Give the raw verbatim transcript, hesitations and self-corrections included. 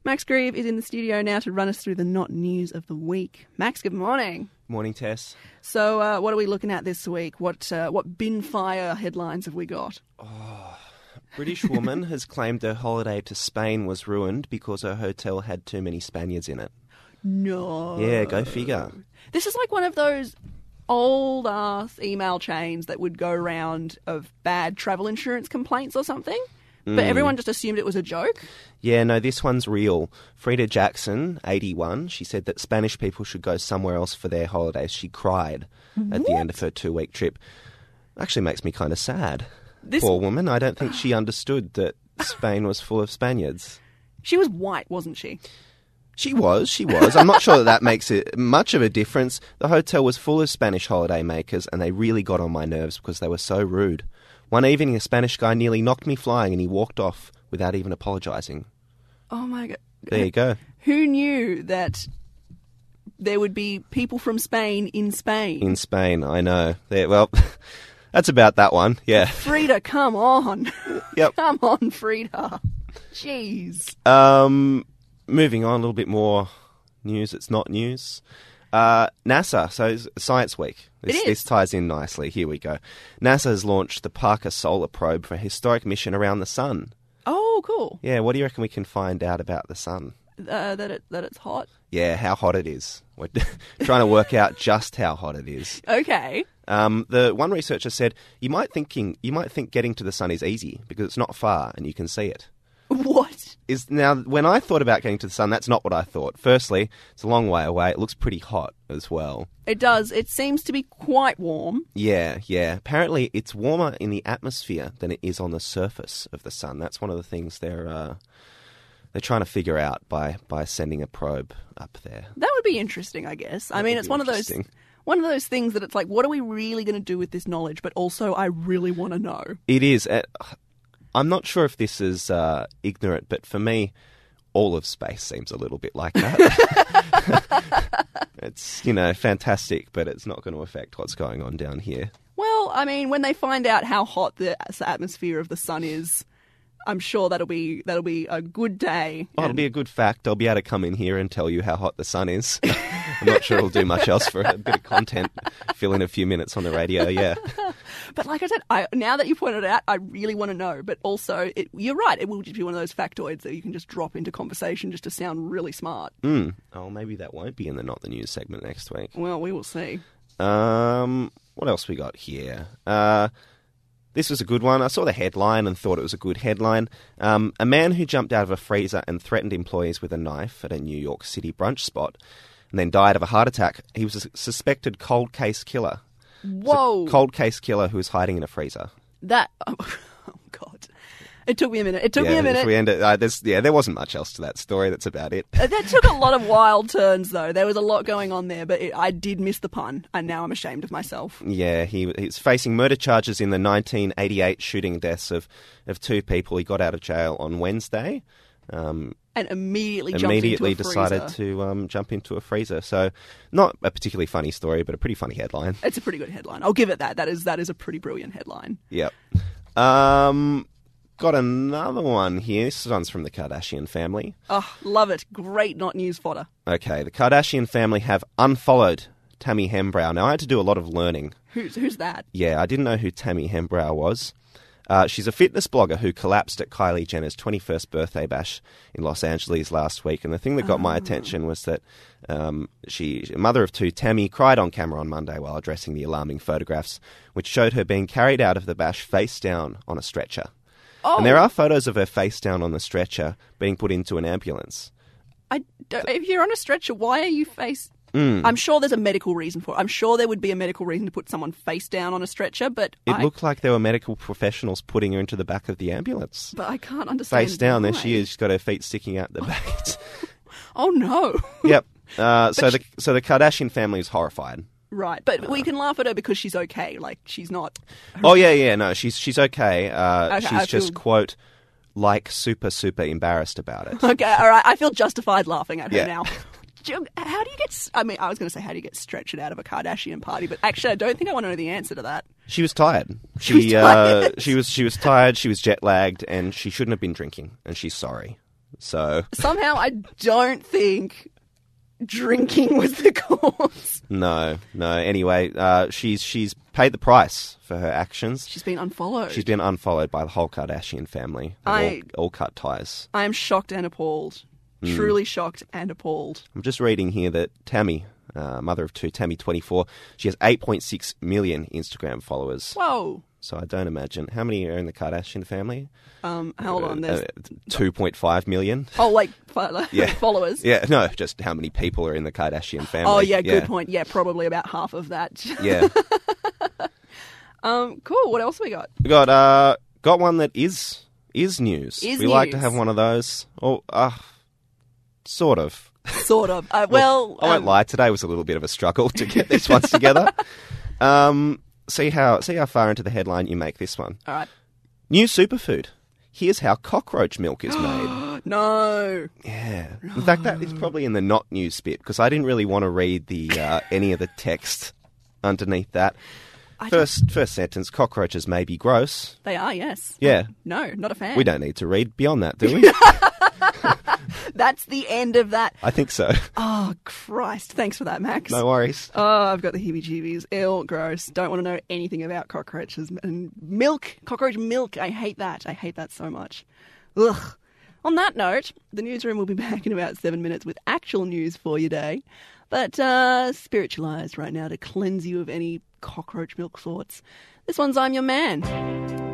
Max Grieve is in the studio now to run us through the not news of the week. Max, good morning. Morning, Tess. So uh, what are we looking at this week? What uh, what bin fire headlines have we got? Oh, British woman has claimed her holiday to Spain was ruined because her hotel had too many Spaniards in it. No. Yeah, go figure. This is like one of those old-ass email chains that would go around of bad travel insurance complaints or something. But Mm. everyone just assumed it was a joke? Yeah, no, this one's real. Frida Jackson, eighty-one, she said that Spanish people should go somewhere else for their holidays. She cried at the end of her two-week trip. Actually makes me kind of sad. This... Poor woman. I don't think she understood that Spain was full of Spaniards. She was white, wasn't she? She was, she was. I'm not sure that that makes it much of a difference. The hotel was full of Spanish holiday makers, and they really got on my nerves because they were so rude. One evening, a Spanish guy nearly knocked me flying, and he walked off without even apologising. Oh, my God. There you go. Who knew that there would be people from Spain in Spain? In Spain, I know. There, well, that's about that one, yeah. Frida, come on. Yep. Come on, Frida. Jeez. Um, moving on, a little bit more news. It's not news. Uh, NASA, so it's Science Week. This, It is. This ties in nicely. Here we go. NASA has launched the Parker Solar Probe for a historic mission around the Sun. Oh, cool. Yeah, what do you reckon we can find out about the Sun? Uh, that it that it's hot. Yeah, how hot it is. We're trying to work out just how hot it is. Okay. Um, the one researcher said you might thinking you might think getting to the Sun is easy because it's not far and you can see it. What? Is now when I thought about getting to the Sun, that's not what I thought. Firstly, it's a long way away. It looks pretty hot as well. It does. It seems to be quite warm. Yeah, yeah. Apparently, it's warmer in the atmosphere than it is on the surface of the Sun. That's one of the things they're uh, they're trying to figure out by by sending a probe up there. That would be interesting, I guess. I That mean, would it's be one of those interesting. one of those things that it's like, what are we really going to do with this knowledge? But also, I really want to know. It is. Uh, I'm not sure if this is uh, ignorant, but for me, all of space seems a little bit like that. It's, you know, fantastic, but it's not going to affect what's going on down here. Well, I mean, when they find out how hot the atmosphere of the Sun is, I'm sure that'll be that'll be a good day. Oh, it'll be a good fact. I'll be able to come in here and tell you how hot the Sun is. I'm not sure it'll do much else for a bit of content. Fill in a few minutes on the radio, yeah. But like I said, I, now that you pointed it out, I really want to know. But also, it, you're right, it will just be one of those factoids that you can just drop into conversation just to sound really smart. Mm. Oh, maybe that won't be in the Not the News segment next week. Well, we will see. Um, what else we got here? Uh, this was a good one. I saw the headline and thought it was a good headline. Um, a man who jumped out of a freezer and threatened employees with a knife at a New York City brunch spot and then died of a heart attack. He was a suspected cold case killer. Whoa. A cold case killer who was hiding in a freezer. That, oh, God. It took me a minute. It took yeah, me a If minute. we end it, uh, there's, yeah, there wasn't much else to that story. That's about it. Uh, That took a lot of wild turns, though. There was a lot going on there, but it, I did miss the pun, and now I'm ashamed of myself. Yeah, he he's facing murder charges in the nineteen eighty-eight shooting deaths of, of two people. He got out of jail on Wednesday. Um, And immediately jumped immediately into a decided freezer. to um, jump into a freezer. So not a particularly funny story, but a pretty funny headline. It's a pretty good headline. I'll give it that. That is that is a pretty brilliant headline. Yep. Um, got another one here. This one's from the Kardashian family. Oh, love it. Great not news fodder. Okay, the Kardashian family have unfollowed Tammy Hembrow. Now, I had to do a lot of learning. Who's who's that? Yeah, I didn't know who Tammy Hembrow was. Uh, she's a fitness blogger who collapsed at Kylie Jenner's twenty-first birthday bash in Los Angeles last week. And the thing that got my attention was that um, she, a mother of two, Tammy, cried on camera on Monday while addressing the alarming photographs, which showed her being carried out of the bash face down on a stretcher. Oh, And there are photos of her face down on the stretcher being put into an ambulance. I don't, if you're on a stretcher, why are you face... Mm. I'm sure there's a medical reason for it. I'm sure there would be a medical reason to put someone face down on a stretcher, but It I, looked like there were medical professionals putting her into the back of the ambulance. but I can't understand Face down, there why. she is. She's got her feet sticking out the back. Oh, no. Yep. Uh, so she- the so the Kardashian family is horrified. Right, but we can laugh at her because she's okay. Like, she's not... Oh yeah, yeah. No, she's she's okay. Uh, Okay, she's I just feel- quote like super super embarrassed about it. Okay, all right. I feel justified laughing at her Yeah. now. Do you- How do you get... s- I mean, I was going to say, how do you get stretchered out of a Kardashian party? But actually, I don't think I want to know the answer to that. She was tired. She, was uh, tired. she was she was tired. She was jet lagged, and she shouldn't have been drinking. And she's sorry. So Somehow I don't think drinking was the cause. no, no. Anyway, uh, she's she's paid the price for her actions. She's been unfollowed. She's been unfollowed by the whole Kardashian family. They've I- all, all cut ties. I am shocked and appalled. Hmm. Truly shocked and appalled. I'm just reading here that Tammy, uh, mother of two, Tammy, twenty-four, she has eight point six million Instagram followers. Whoa. So I don't imagine. How many are in the Kardashian family? Um, hold on. There's Uh, two point five million. oh, like fo- Yeah. followers. Yeah, no, just how many people are in the Kardashian family. Oh yeah, good point. Yeah, probably about half of that. Yeah. um, cool. What else we got? We got uh got one that is is news. Is we like to news. have one of those. Oh, uh, sort of. Sort of. Uh, well, I won't um, lie. Today was a little bit of a struggle to get these ones together. Um, see how see how far into the headline you make this one. All right. New superfood. Here's how cockroach milk is made. No. Yeah. In fact, that is probably in the not news bit because I didn't really want to read the uh, any of the text underneath that. I First, first sentence: cockroaches may be gross. They are. Yes. Yeah. No, not a fan. We don't need to read beyond that, do we? That's the end of that. I think so. Oh Christ! Thanks for that, Max. No worries. Oh, I've got the heebie-jeebies. Ew, gross. Don't want to know anything about cockroaches and milk. Cockroach milk. I hate that. I hate that so much. Ugh. On that note, the newsroom will be back in about seven minutes with actual news for your day. But uh, spiritualised right now to cleanse you of any cockroach milk thoughts. This one's I'm Your Man.